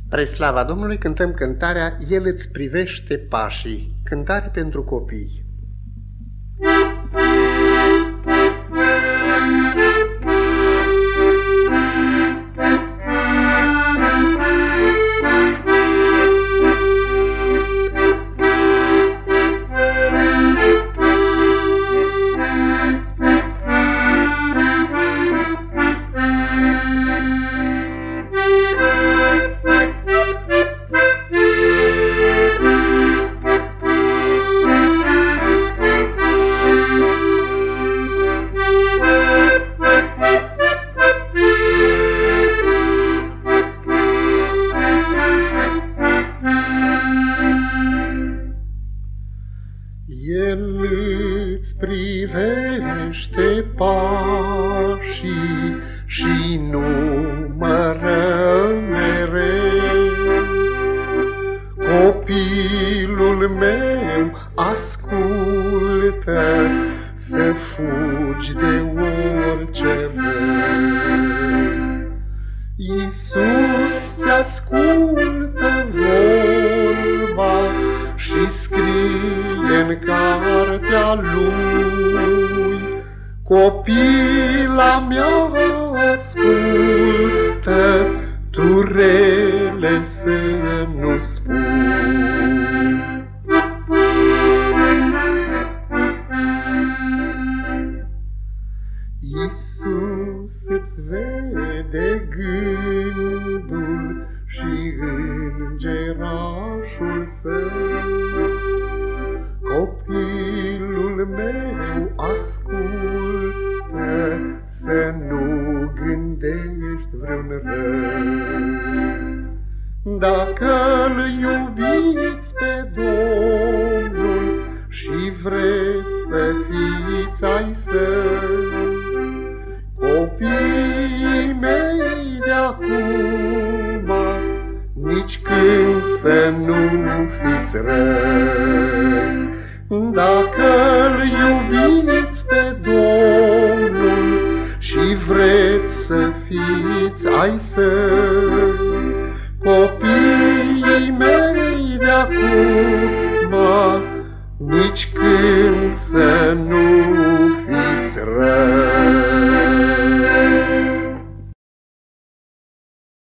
Spre slava Domnului cântăm cântarea El îți privește pașii, cântare pentru copii. El îți privește pașii și numără mereu. Copilul meu, ascultă, să fugi de orice rău. Iisus ți-ascultă vorba și scrie-n cartea Lui. Copila mea, ascultă, tu rele să nu spui. Iisus îți vede gândul și îngerașul său. Copilul meu, ascultă, să nu gândești vreun rău. Dacă-L iubiți pe Domnul și vreți să fiți ai Săi, copiii mei de acum, nici când să nu fiți răi. Dacă-L iubiți pe Domnul și vreți să fiți ai Săi, copiii mei de acum, nici când să